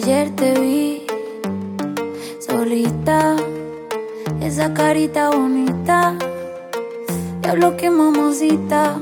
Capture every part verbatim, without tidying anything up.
Ayer te vi solita, esa carita bonita, diablo que mamacita.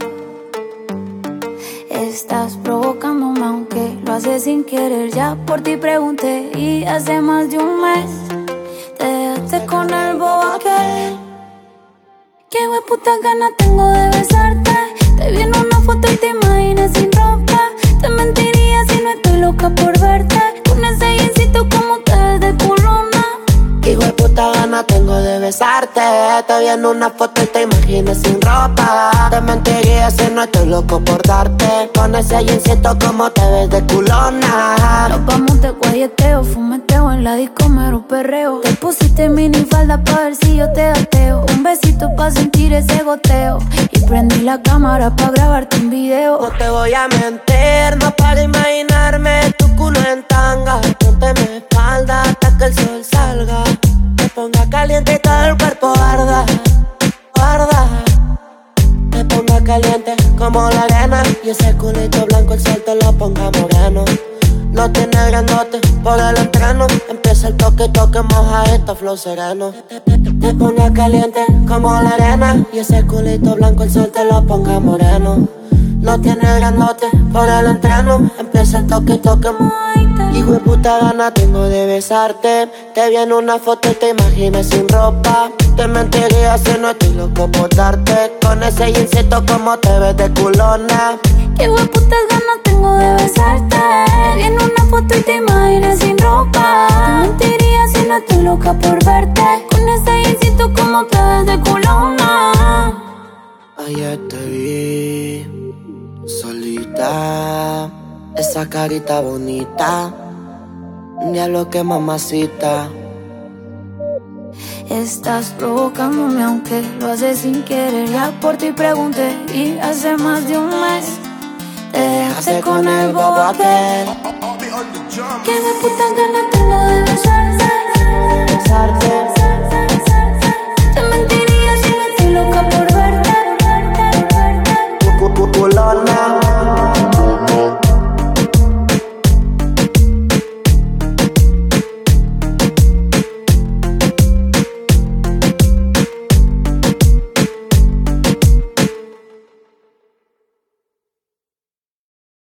Estás provocándome aunque lo haces sin querer. Ya por ti pregunté y hace más de un mes te dejaste con el bobo aquel. Qué hueputa ganas tengo de besarte. Te vi en una foto y te imaginé sin ropa. Te mentiría si no estoy loca por verte. Con ese jeansito como te ves de culona. Qué hueputa ganas tengo de besarte. Te vi en una foto y te imaginé sin ropa. Te mentiría si no estoy loco por darte. Con ese jeansito como te ves de culona. Nos vamos de guayeteo, fumeteo en la disco, mero perreo. Te pusiste minifalda pa' ver si yo te gateo. Un besito pa' sentir ese goteo. Y prendí la cámara pa' grabarte un video. No te voy a mentir, no para imaginarme tu culo en tanga. Ponte mi espalda hasta que el sol salga. Me ponga caliente y todo el cuerpo arda, arda. Me ponga caliente como la arena. Y ese culito blanco el sol te lo ponga moreno. No tiene grandote por el entreno. Empieza el toque, toque, moja esto, flow sereno. Te ponga caliente como la arena. Y ese culito blanco el sol te lo ponga moreno. No tiene grandote por el entreno. Empieza el toque, toque, hijo de puta gana tengo de besarte. Te vi en una foto y te imaginé sin ropa. Te mentiría si no estoy loco por darte. Con ese jeansito como te ves de culona. Qué hueputas ganas tengo de besarte. Te vi en una foto y te imaginé sin ropa. Te mentiría si no estoy loca por verte. Con ese jeansito como te ves de culona. Ayer te vi solita, esa carita bonita, diablo que mamacita. Estás provocándome aunque lo haces sin querer. Ya por ti pregunté y hace más de un mes te dejaste con el bobo aquel. Que de puta ganas tengo de besarte, Besarte.